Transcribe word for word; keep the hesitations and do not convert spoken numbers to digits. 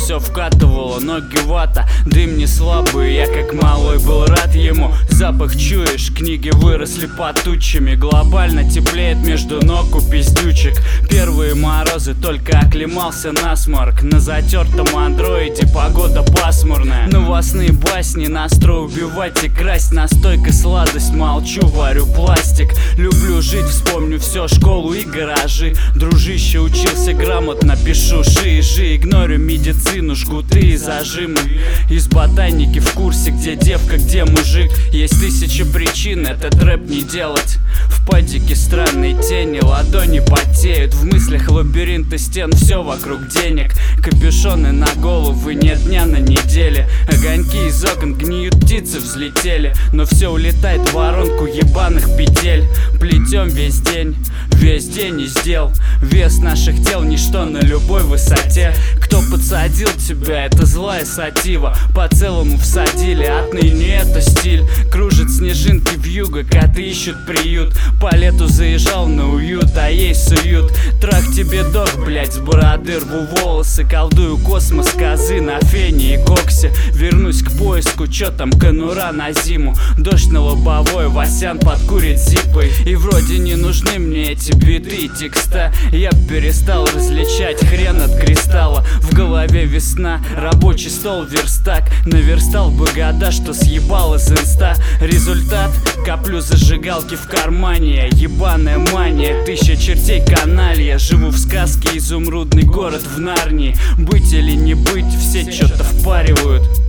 все вкатывало, ноги вата. Дым не слабый, я как малой был рад ему. Запах чуешь, книги выросли под тучами. Глобально теплеет между ног у пиздючек. Первые морозы, только оклемался насморк. На затертом андроиде погода пасмурная. Новостные басни, настрой убивать и красть. Настойка, сладость, молчу, варю пластик. Люблю жить, вспомню все, школу и гаражи. Дружище, учился грамотно, пишу ши-жи. Игнорю медицину, жгуты и зажимы. Из ботаники в курсе, где девка, где мужик. Есть тысячи причин этот рэп не делать. В падике странные тени, ладони потеют. В мыслях лабиринты стен, все вокруг денег. Капюшоны на головы, нет дня на неделе. Огоньки из окон гниют, птицы взлетели. Но все улетает в воронку ебаных петель. Плетем весь день, весь день из дел. Вес наших тел ничто на любой высоте. Кто подсадил тебя, это злая сатива. По целому всадили, отныне это стиль. Кружат снежинки вьюга, коты ищут приют. По лету заезжал на уют, а ей суют. Трах тебе дог, блять, с бороды рву волосы. Колдую космос, козы на фене и коксе. Вернусь к поиску, чё там конура на зиму. Дождь на лобовой, Васян подкурит зипой. И вроде не нужны мне эти биты и текста. Я перестал различать хрен от кристалла. В голове весна, рабочий стол верстак. Наверстал бы года, что съебал из инста. Результат, коплю зажигалки в кармане. Ебаная мания, тысяча чертей каналья. Живу в сказке, изумрудный город в Нарнии. Быть или не быть, все что-то впаривают.